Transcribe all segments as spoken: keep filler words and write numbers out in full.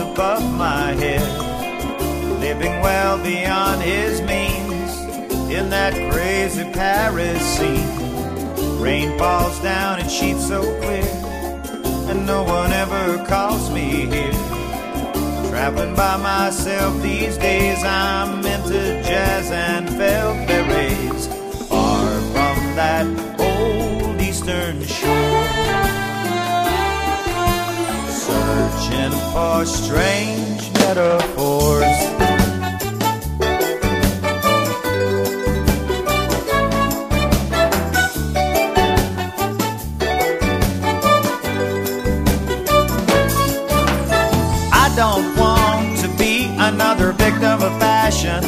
above my head, living well beyond his means in that crazy Paris scene. Rain falls down in sheets so clear, and no one ever calls me here. Traveling by myself these days, I'm into jazz and felt berets, far from that old eastern shore, searching for strange metaphors. I don't want to be another victim of fashion.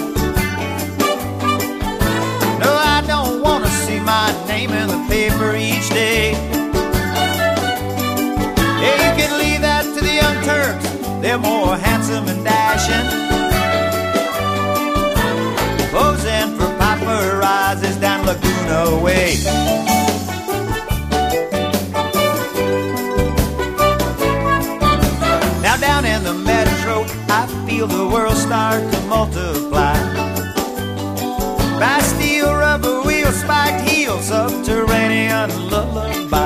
No, I don't want to see my name in the paper each day. Yeah, you can leave that to the young Turks, they're more handsome and dashing, posing for paparazzis down Laguna Way. Now down in the metro, I feel the world start to multiply. Bastille rubber wheels, spiked heels, subterranean lullaby.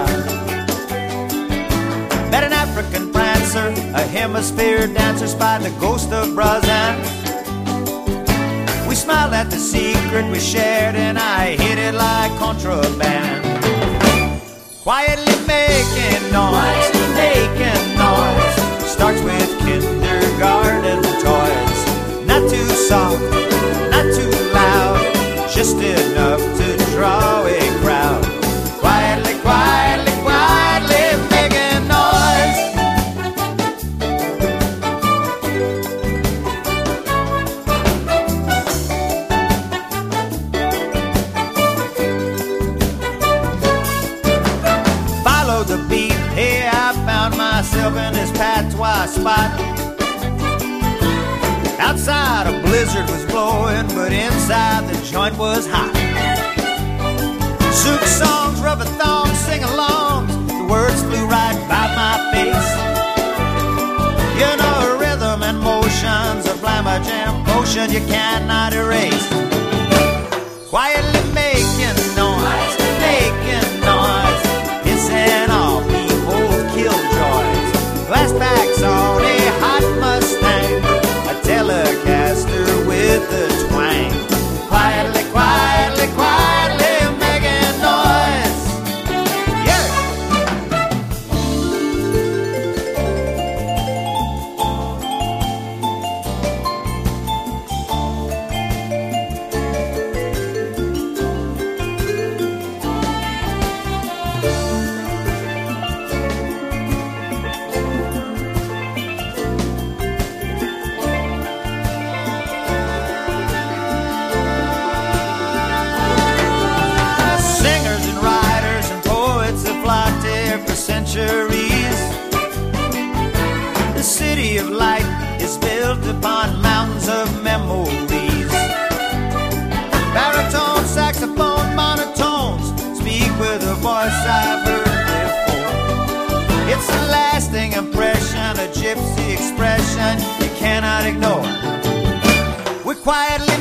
Met an African prancer, a hemisphere dancer, spied the ghost of Brazil. We smiled at the secret we shared, and I hit it like contraband. Quietly making noise, making noise, starts with kindergarten toys. Not too soft, not too loud, just enough to draw a crowd. Quietly, quietly, quietly making noise. Follow the beat, hey, I found myself in this patois spot. Outside a blizzard was blowing, but inside the joint was hot. Souk songs, rubber thongs, sing-alongs, the words flew right by my face. You know, rhythm and motion's a blammer jam potion you cannot erase. Quietly making noise, making noise, hissing off people's killjoys. Glass backs on a hot Mustang, a Telecaster with a twang. Quietly, quietly, quietly making noise. Yeah. Centuries. The city of light is built upon mountains of memories. Baritone, saxophone, monotones speak with a voice I've heard before. It's a lasting impression, a gypsy expression you cannot ignore. We're quietly